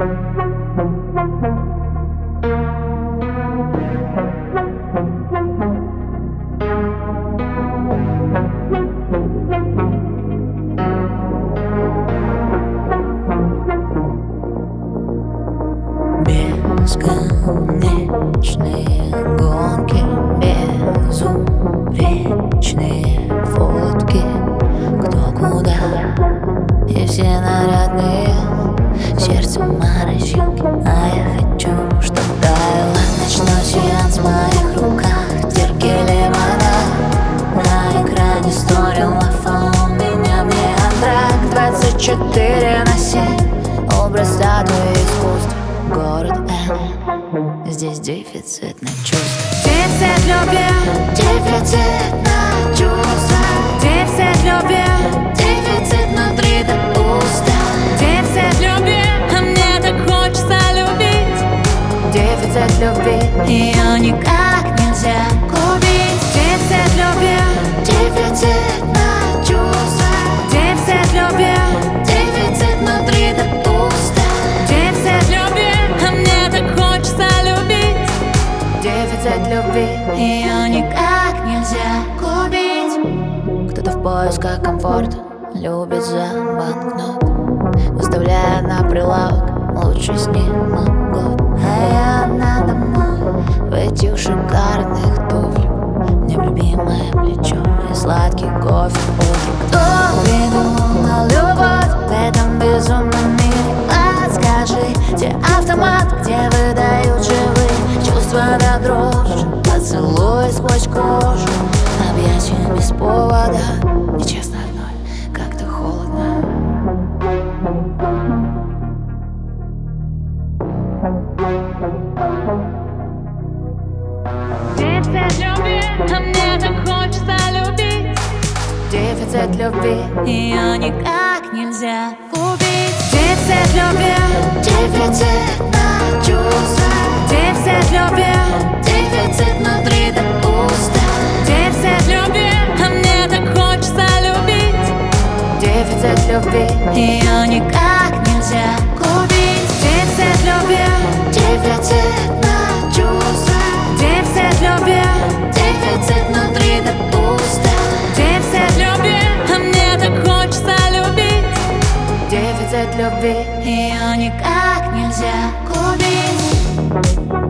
Бесконечные гонки, безупречные фотки, кто куда, и все нарядные, сердцем морщинки, а я хочу, чтоб таяло. Ночной сеанс в моих руках, в зеркале вода, на экране сторил iPhone, меня мне антракт 24/7, образ статуи искусства, город Н, здесь дефицит на чувства. Дефицит любви, Дефицит на чувства, дефицит любви, дефицит внутри до пусто. дефицит любви, а мне так хочется любить. Дефицит любви, ее никак нельзя купить. Дефицит любви, Дефицит на чувства, дефицит любви, дефицит внутри до пусто. дефицит любви, а мне так хочется любить. Дефицит любви, ее никак нельзя купить. Кто-то в поисках комфорта любит за банкнот, выставляя на прилавок лучший снимок год. А я одна домой в этих шикарных туфлях, мне в любимое плечо и сладкий кофе утром. Кто придумал любовь в этом безумном мире? Подскажи, где автомат, где выдают живые чувства до дрожи, поцелуй сквозь кожу, объятия без повода. Нечестно одной, как-то холодно. Дефицит любви, а мне так хочется любить. Дефицит любви, Ее никак нельзя купить. Дефицит любви, дефицит на чувства, дефицит любви, дефицит внутри до пусто. дефицит любви, а мне так хочется любить. Дефицит любви, Ее никак нельзя купить. Дефицит любви, дефицит на чувства, дефицит любви, дефицит внутри до пусто. дефицит любви, а мне так хочется любить. Дефицит любви, Ее никак нельзя купить.